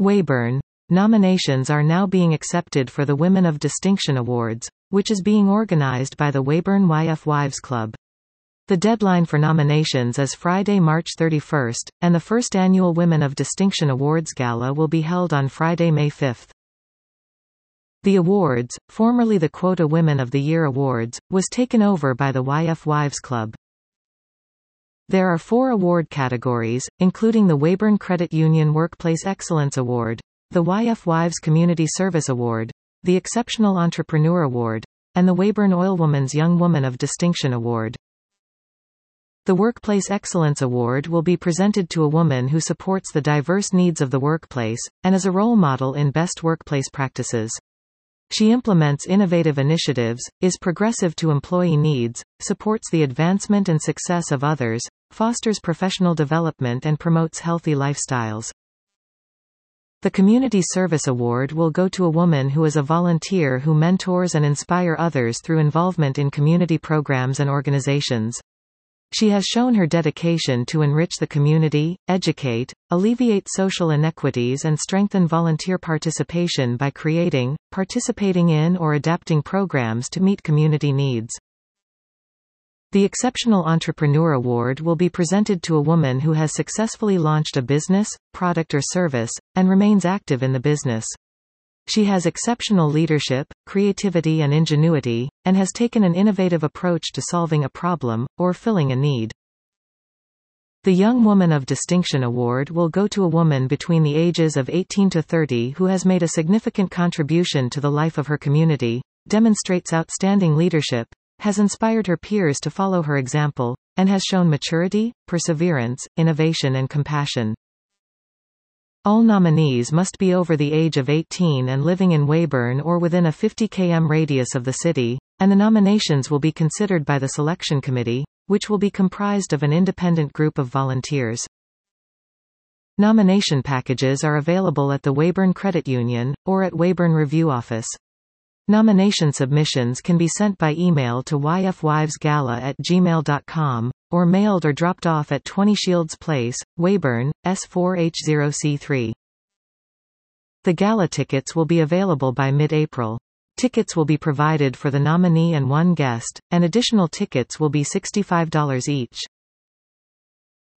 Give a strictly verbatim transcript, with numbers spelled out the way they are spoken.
Weyburn. Nominations are now being accepted for the Women of Distinction Awards, which is being organized by the Weyburn Y F Wives Club. The deadline for nominations is Friday, March thirty-first, and the first annual Women of Distinction Awards Gala will be held on Friday, May fifth. The awards, formerly the Quota Women of the Year Awards, was taken over by the Y F Wives Club. There are four award categories, including the Weyburn Credit Union Workplace Excellence Award, the Y F Wives Community Service Award, the Exceptional Entrepreneur Award, and the Weyburn Oilwoman's Young Woman of Distinction Award. The Workplace Excellence Award will be presented to a woman who supports the diverse needs of the workplace, and is a role model in best workplace practices. She implements innovative initiatives, is progressive to employee needs, supports the advancement and success of others, fosters professional development and promotes healthy lifestyles. The Community Service Award will go to a woman who is a volunteer who mentors and inspire others through involvement in community programs and organizations. She has shown her dedication to enrich the community, educate, alleviate social inequities and strengthen volunteer participation by creating, participating in or adapting programs to meet community needs. The Exceptional Entrepreneur Award will be presented to a woman who has successfully launched a business, product or service, and remains active in the business. She has exceptional leadership, creativity and ingenuity, and has taken an innovative approach to solving a problem, or filling a need. The Young Woman of Distinction Award will go to a woman between the ages of eighteen to thirty who has made a significant contribution to the life of her community, demonstrates outstanding leadership, has inspired her peers to follow her example, and has shown maturity, perseverance, innovation and compassion. All nominees must be over the age of eighteen and living in Weyburn or within a fifty kilometer radius of the city, and the nominations will be considered by the selection committee, which will be comprised of an independent group of volunteers. Nomination packages are available at the Weyburn Credit Union, or at Weyburn Review Office. Nomination submissions can be sent by email to y f wives gala at gmail dot com, or mailed or dropped off at twenty Shields Place, Weyburn, S four H zero C three. The gala tickets will be available by mid-April. Tickets will be provided for the nominee and one guest, and additional tickets will be sixty-five dollars each.